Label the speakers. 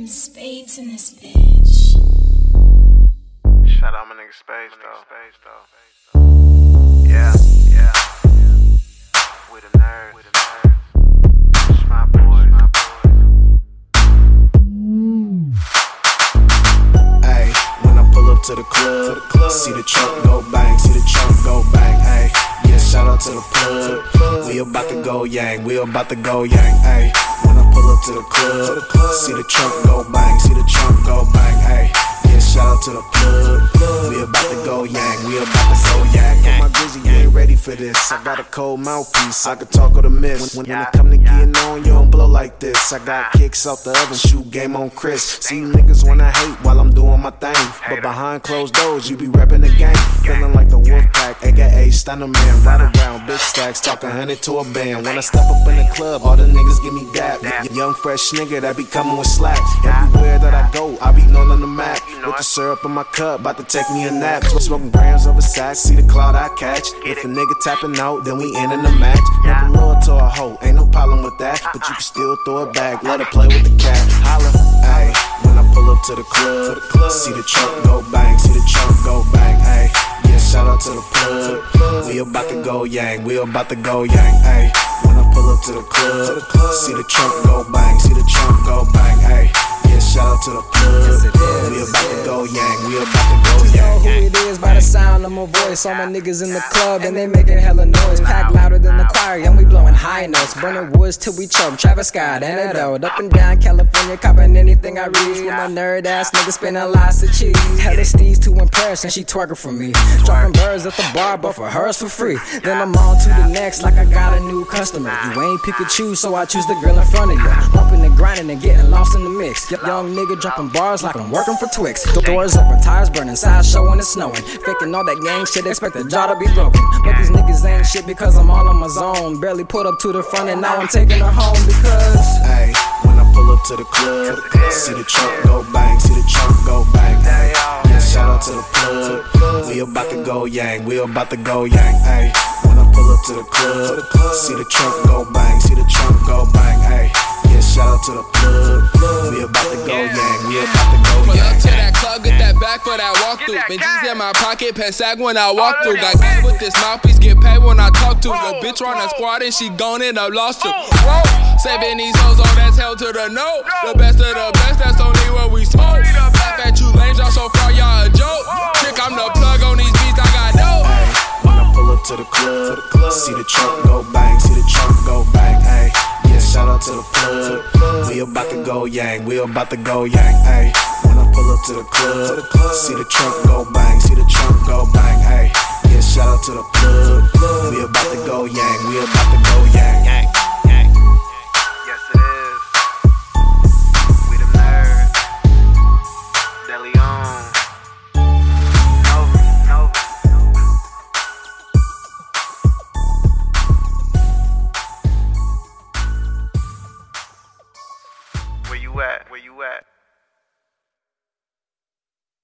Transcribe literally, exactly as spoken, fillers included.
Speaker 1: Spades in this bitch.
Speaker 2: Shout out my nigga Spades though. Yeah, yeah. We the nerds. We the nerds. It's my boy, my boy.
Speaker 3: Ayy, when I pull up to the club, to the club, see the trunk go bang, see the trunk go bang. Ayy, yeah, shout out to the plug. We about to go yang, we about to go yang. Ayy, when I pull up to the club, to the club, see the trunk go bang, see the trunk go bang. Ayy, yeah, shout out to the plug. We about to go yang, we about to go yang. On my Grizzy, you ain't ready for this. I got a cold mouthpiece, I can talk or the miss. When, when it come to getting on, you don't blow like this. I got kicks out the oven, shoot game on Chris. See you niggas wanna hate while I'm doing my thing, but behind closed doors, you be reppin' the game. Feeling like the wolf pack, aka Stunner Man. Ride around big stacks, talk a hundred to a band. When I step up in the club, all the niggas give me dap. Young fresh nigga that be coming with slack. Everywhere that I go, I be known on the map. With the syrup in my cup, bout to take me a nap. Smoking grams of a sack, see the cloud I catch. If a nigga tapping out, then we end in the match. Never loyal to a hoe, ain't no problem with that. But you can still throw it back, let her play with the cat. Holla, ayy, when I pull up to the club, see the trunk go bang, see the trunk go bang, ayy. Yeah, shout out to the plug. We about to go yang, we about to go yang, ayy. When I pull up to the club, see the trunk go bang, see the trunk go bang, ayy. Yeah, shout out to the plug. We about to go yang, we about to go yang.
Speaker 4: Who it is by the sound of my voice. All my niggas in the club and they making hella noise. Pack louder than the choir, and we blowing high notes. Burning woods till we choke. Travis Scott and Adele. Up and down California, copping anything I reach. With my nerd ass niggas spending lots of cheese. Hella steez to impress and she twerking for me. Dropping birds at the bar, but for hers for free. Then I'm on to the next like I got a new customer. You ain't Pikachu, so I choose the girl in front of you. Bumping and grinding and getting lost in the mix. Young nigga dropping bars like I'm working for Twix. Doors open, tires burning, sideshow when it's snowing. Faking all that gang shit, expect the jaw to be broken. But these niggas ain't shit because I'm all on my zone. Barely put up to the front and now I'm taking her home because
Speaker 3: ayy, when I pull up to the club, see the trunk go bang, see the trunk go bang. Ayy, yeah, shout out to the plug. We about to go yang, we about to go yang. Ayy, when I pull up to the club, see the trunk go bang, see the trunk go bang. Ayy, yeah, shout out to the plug. We about to go yang, we about to go yang.
Speaker 5: Pull up to that club, get that back for that walkthrough. Benji's in my pocket, Pensac when I walk through. Got game with this mouthpiece, get paid when I talk to. The bitch run a squad and she gone in a lawsuit. Whoa, saving these hoes, oh that's hell to the no. The best of the best, that's only what we smoke. Laugh at you lames, y'all so far, y'all a joke. Trick, I'm the plug on these beats, I got dope.
Speaker 3: Ay, when I pull up to the club, see the trunk go bang, see the trunk go bang. Ay, yeah, shout out to the plug. We about to go yang, we about to go yang. Ay, when I pull up to the club, see the trunk go bang, see the trunk go bang. Ay, yeah, shout out to the plug. We about to go yang, we about to go yang.